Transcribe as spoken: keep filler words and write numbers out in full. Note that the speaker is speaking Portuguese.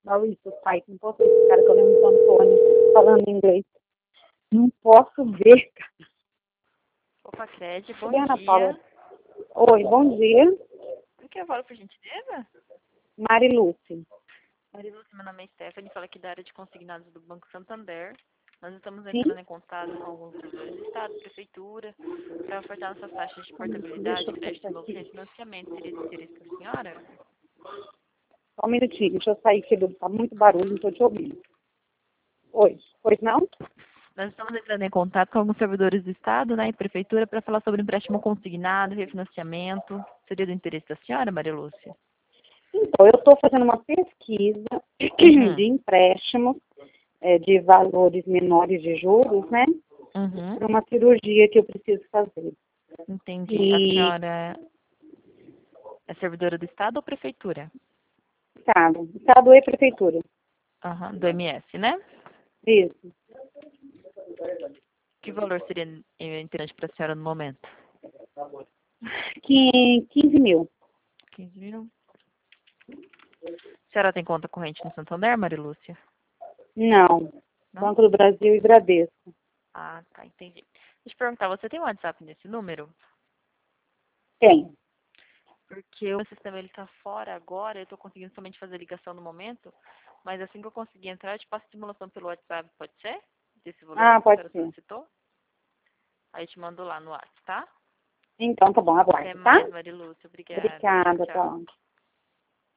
sorry, isso, pai, não posso ver esse cara que eu lembro do Antônio falando inglês. Não posso ver, cara. Opa, Cred, bom Cadê a Ana dia. Paula? Oi, bom dia. Por que eu falo, por gentileza? Mari Lúcia. Marilu, meu nome é Stephanie, falo aqui da área de consignados do Banco Santander. Nós estamos Sim? entrando em contato com alguns servidores do Estado, Prefeitura, para ofertar nossas taxas de portabilidade, Deixa eu crédito passar novo aqui. refinanciamento. Seria de interesse da senhora? Só um minutinho, deixa eu sair, que tá muito barulho, não tô te ouvindo. Oi, pois não? Nós estamos entrando em contato com alguns servidores do Estado, né, e Prefeitura, para falar sobre empréstimo consignado, refinanciamento. Seria do interesse da senhora, Maria Lúcia? Então, eu estou fazendo uma pesquisa Uhum. de empréstimos é, de valores menores de juros, né? Uhum. Para uma cirurgia que eu preciso fazer. Entendi. A E, senhora é servidora do Estado ou Prefeitura? Estado, Estado e Prefeitura. Aham, do M S, né? Isso. Que valor seria eh, interessante para a senhora no momento? Que- quinze mil. quinze mil. A senhora tem conta corrente no Santander, Maria Lúcia? Não. Não? Banco do Brasil e Bradesco. Ah, tá, entendi. Deixa eu perguntar, você tem um WhatsApp nesse número? Tem. Porque o meu sistema ele tá fora agora, eu tô conseguindo somente fazer ligação no momento, mas assim que eu conseguir entrar, eu te passo a simulação pelo WhatsApp, pode ser? Desse valor Ah, que a pode senhora ser. solicitou? Aí eu te mando lá no WhatsApp, tá? Então, tá bom, Até aguarde, tá? mais, Maria Lúcia. Obrigada. Tchau, Obrigada, tchau. tá.